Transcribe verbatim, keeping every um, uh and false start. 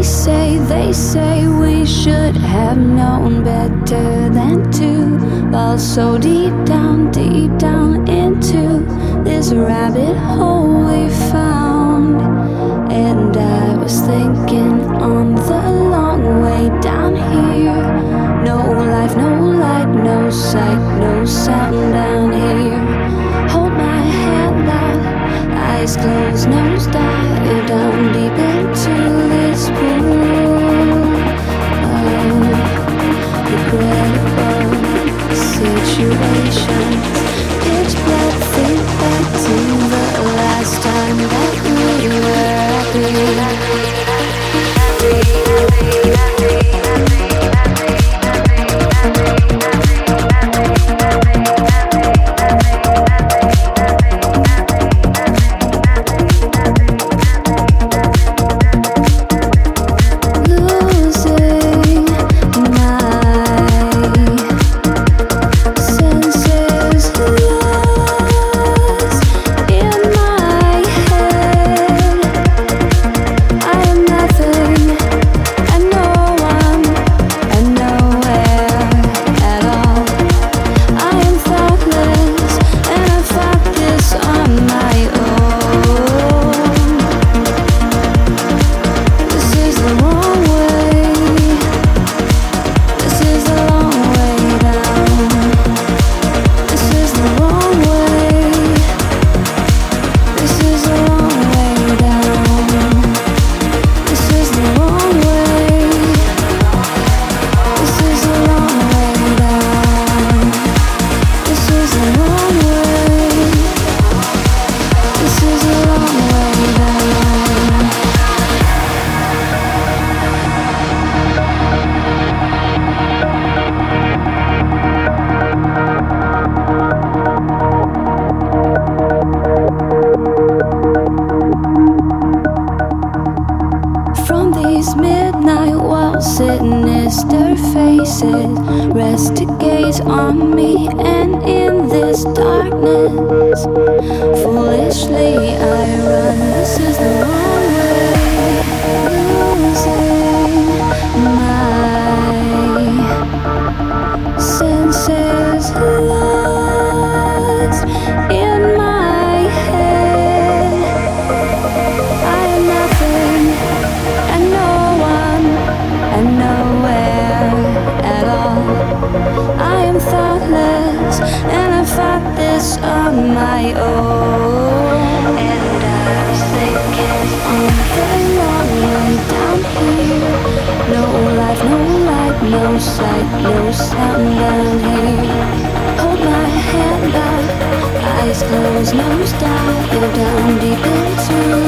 say, they say we should have known better than to fall so deep down, deep down into this rabbit hole we found. And I was thinking on the long way down here, no life, no light, no sight, no sound down here. Hold my hand out, eyes closed, nose dive down deep into this pool of regrettable situations. Pitch black, think back to the last time that we were happy, happy, happy, happy, happy, happy. Midnight while sinister faces rest to gaze on me, and in this darkness foolishly I run. This is the wrong way, losing my senses, lost in my head. I am nothing and no one and nowhere at all. I am thoughtless and I fought this on my own. And I was thinking on the long way down here, no life, no light, no sight, no sound down here. Hold my hand out, eyes closed, nose dive down deep into